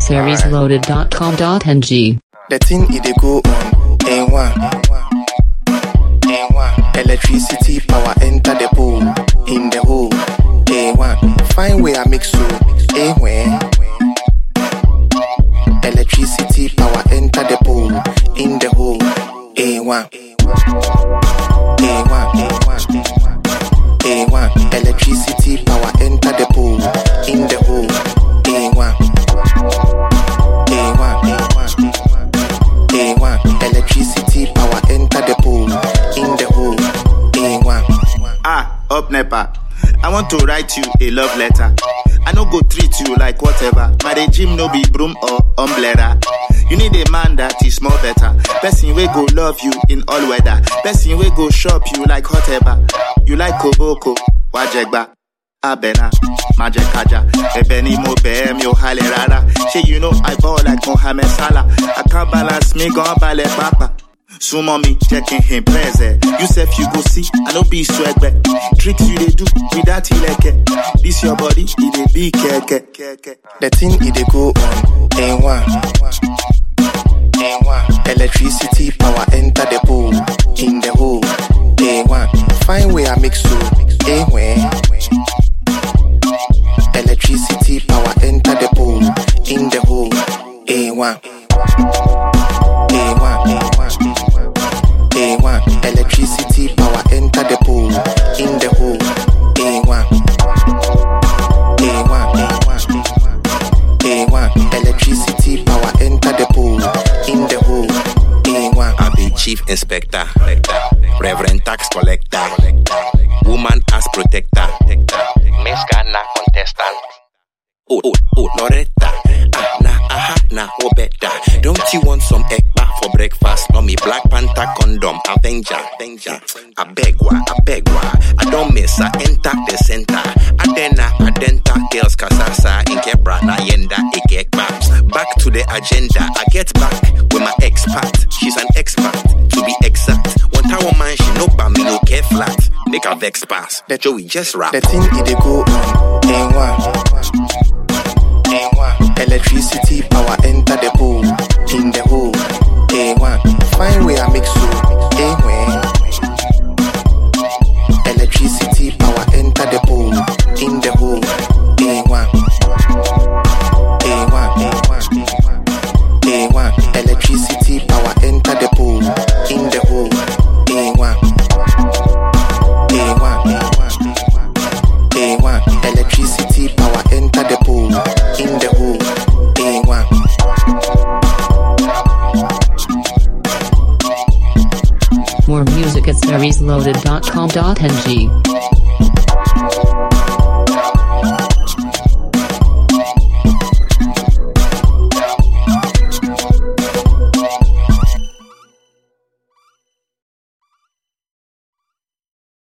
seriesloaded.com.ng. The thing it dey go on, A1. Electricity power enter the pool, in the hole, A1. Find where I mix so, A1. Electricity power enter the pool, in the hole, A1. A1. Electricity power enter the pool, in the hole, A1. Electricity power enter the pool, in the hole, A1. Up Nepa, I want to write you a love letter. I no go treat you like whatever. My regime no be broom or umbrella. You need a man that is more better. Person we go love you in all weather. Person we go shop you like whatever. You like Koboko, Wajegba, Abena, Majekaja, Ebeni mo behem yo hale rara. Say you know I ball like Mohamed Salah. I can't balance me gon ballet papa. So mommy checking him present. You self you go see, I no be swag back. Tricks you they do without ileke. This your body, it dey be keke. The thing it dey go on, A1. Electricity power enter the pool, in the hole, A1. Find where I mix so, A1. Electricity power enter the pool, in the hole, A1. Electricity power enter the pool, in the hole, A1. Electricity power enter the pool, in the hole, A1. I be chief inspector, reverend tax collector, woman as protector, Miss Ghana contestant. Oh, Loretta, nah, Obeta. Don't you want some egg bar for breakfast? No me Black Panther condom, Avenger. I beg why. I don't miss, I enter the center. Adenta, girls kasasa, in Kebra, na yenda, ekekba. Back to the agenda, I get back with my expert. She's an expert, to be exact. One time woman, she no ba me no care flat. Make a vex pass, that Joey just rap. The thing it dey go on, A1. Electricity power enter the pool, in the hole, A1. Find where I mix so, A1. Electricity power enter the pool, in the hole, A1. Electricity power enter the pool, in the hole, A1. Electricity power enter the pool, in the hole, A1. More music at seriesloaded.com.ng.